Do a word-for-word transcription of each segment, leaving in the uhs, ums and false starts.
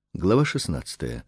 Глава шестнадцатая.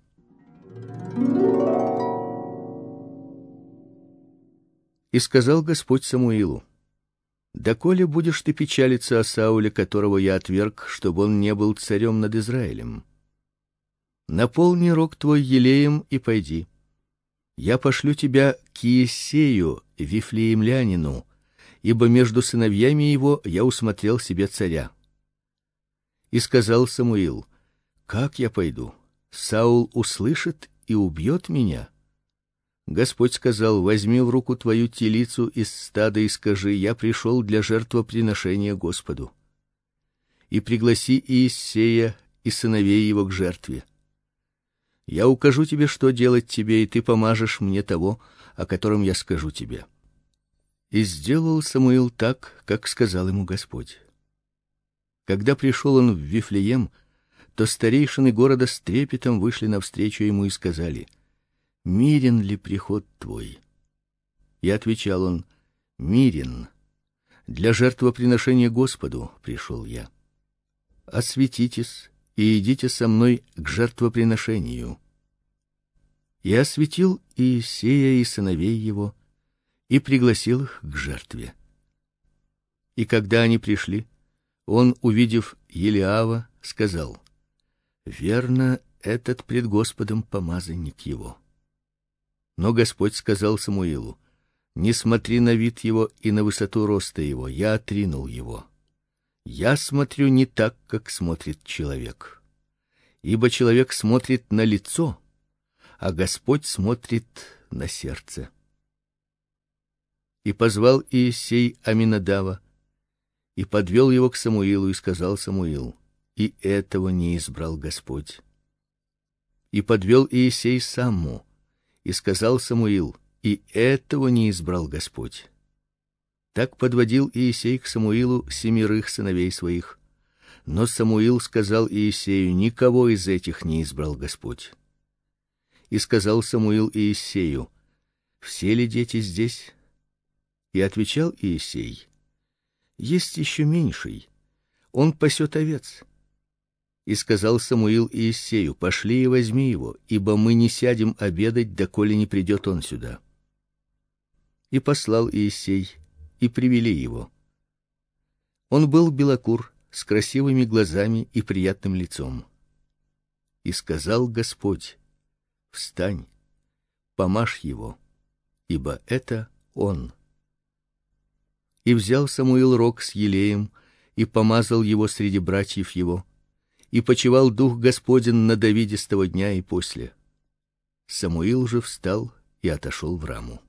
И сказал Господь Самуилу: «Доколе будешь ты печалиться о Сауле, которого я отверг, чтобы он не был царем над Израилем? Наполни рог твой елеем и пойди. Я пошлю тебя к Иессею, вифлеемлянину, ибо между сыновьями его я усмотрел себе царя». И сказал Самуил: «Как я пойду? Саул услышит и убьет меня». Господь сказал: «Возьми в руку твою телицу из стада и скажи: я пришел для жертвоприношения Господу. И пригласи Иессея и сыновей его к жертве. Я укажу тебе, что делать тебе, и ты помажешь мне того, о котором я скажу тебе». И сделал Самуил так, как сказал ему Господь. Когда пришел он в Вифлеем, то старейшины города с трепетом вышли навстречу ему и сказали: «Мирен ли приход твой?» И отвечал он: «Мирен. Для жертвоприношения Господу пришел я. Осветитесь и идите со мной к жертвоприношению». И осветил Иессея и сыновей его, и пригласил их к жертве. И когда они пришли, он, увидев Елиава, сказал: «Верно, этот пред Господом помазанник его». Но Господь сказал Самуилу: «Не смотри на вид его и на высоту роста его, я отринул его. Я смотрю не так, как смотрит человек. Ибо человек смотрит на лицо, а Господь смотрит на сердце». И позвал Иессей Аминадава, и подвел его к Самуилу, и сказал Самуил: «И этого не избрал Господь». И подвел Иессей Самму, и сказал Самуил: «И этого не избрал Господь». Так подводил Иессей к Самуилу семерых сыновей своих. Но Самуил сказал Иессею: «Никого из этих не избрал Господь». И сказал Самуил Иессею: «Все ли дети здесь?» И отвечал Иессей: «Есть еще меньший, он пасет овец». И сказал Самуил Иессею: «Пошли и возьми его, ибо мы не сядем обедать, доколе не придет он сюда». И послал Иессей, и привели его. Он был белокур, с красивыми глазами и приятным лицом. И сказал Господь: «Встань, помажь его, ибо это он». И взял Самуил рог с елеем и помазал его среди братьев его, и почивал дух Господень на Давиде с того дня и после. Самуил же встал и отошел в Раму.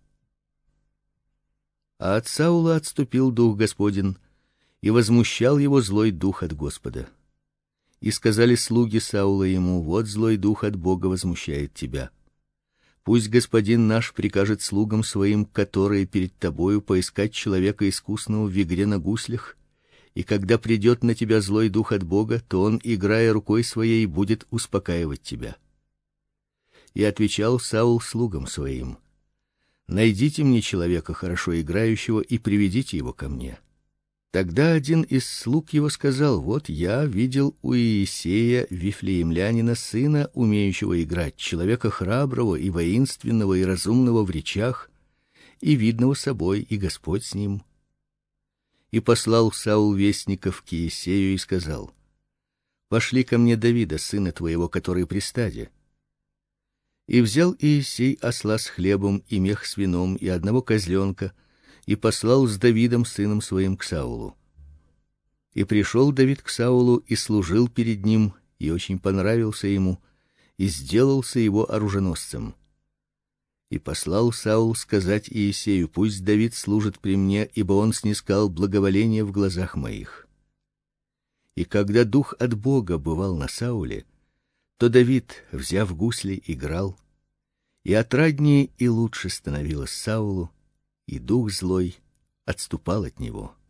А от Саула отступил дух Господень, и возмущал его злой дух от Господа. И сказали слуги Саула ему: «Вот злой дух от Бога возмущает тебя. Пусть господин наш прикажет слугам своим, которые перед тобою, поискать человека искусного в игре на гуслях, и когда придет на тебя злой дух от Бога, то он, играя рукой своей, будет успокаивать тебя». И отвечал Саул слугам своим: «Найдите мне человека, хорошо играющего, и приведите его ко мне». Тогда один из слуг его сказал: «Вот я видел у Иессея вифлеемлянина сына, умеющего играть, человека храброго и воинственного и разумного в речах, и видного собой, и Господь с ним». И послал Саул вестников к Иессею и сказал: «Пошли ко мне Давида, сына твоего, который при стаде». И взял Иессей осла с хлебом и мех с вином и одного козленка, и послал с Давидом сыном своим к Саулу. И пришел Давид к Саулу и служил перед ним, и очень понравился ему, и сделался его оруженосцем. И послал Саул сказать Иессею: «Пусть Давид служит при мне, ибо он снискал благоволение в глазах моих». И когда дух от Бога бывал на Сауле, то Давид, взяв гусли, играл, и отраднее и лучше становилось Саулу, и дух злой отступал от него.